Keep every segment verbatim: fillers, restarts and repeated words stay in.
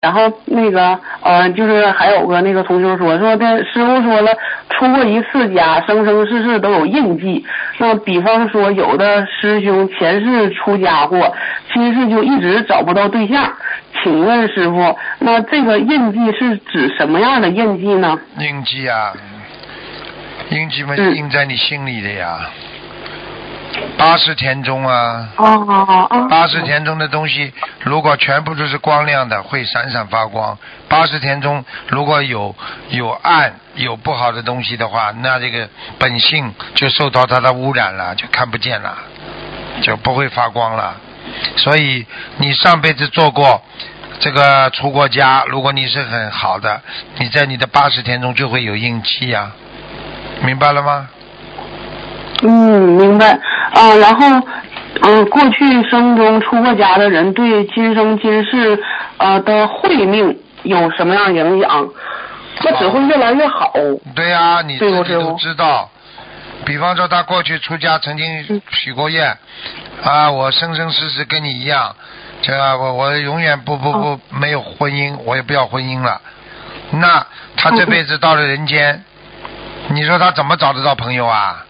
然后那个呃，就是还有个那个同学说说的，师傅说了，出过一次家，生生世世都有印记。那比方说，有的师兄前世出家过，今世就一直找不到对象。请问师傅，那这个印记是指什么样的印记呢？ 印记啊，印记嘛，印在你心里的呀。八识田中啊，八识田中的东西如果全部都是光亮的，会闪闪发光。八识田中如果有有暗有不好的东西的话，那这个本性就受到它的污染了，就看不见了，就不会发光了。所以你上辈子做过这个出过家，如果你是很好的，你在你的八识田中就会有印记呀、啊，明白了吗？ 嗯，明白啊。然后，嗯、呃，过去生中出过家的人对今生今世呃的慧命有什么样影响？那只会越来越好。 对呀、啊，你自己都知道。比方说，他过去出家曾经许过愿、嗯、啊，我生生世世跟你一样，这我我永远不不不、哦、没有婚姻，我也不要婚姻了。那他这辈子到了人间、嗯，你说他怎么找得到朋友啊？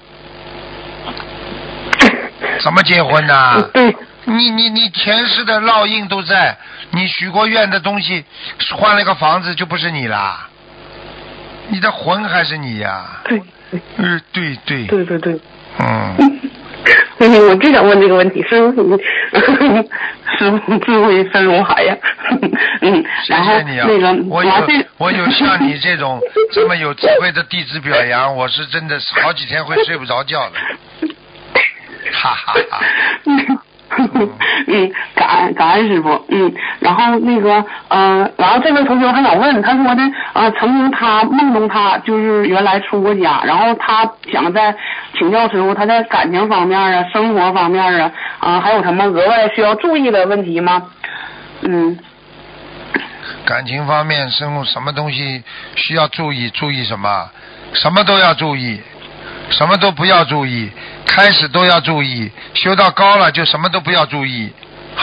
怎么结婚呢、啊？ 对， 你你你前世的烙印都在，你许过愿的东西，换了个房子就不是你啦，你的魂还是你呀、啊？ 对， 嗯，对对， 对对对， 嗯， 我就想问这个问题，师傅，师傅智慧深如海呀，嗯， 谢谢你啊， 那个我有我有像你这种这么有智慧的弟子表扬，我是真的好几天会睡不着觉的。哈哈哈， 嗯，感恩感恩师傅，嗯，然后那个呃，然后这位同学还想问，他说的呃，曾经他梦中他就是原来出过家，然后他想在请教师傅，他在感情方面啊、生活方面啊啊、呃，还有什么额外需要注意的问题吗？嗯， 感情方面，生活什么东西需要注意？注意什么？什么都要注意。什么都不要注意，开始都要注意，修到高了就什么都不要注意，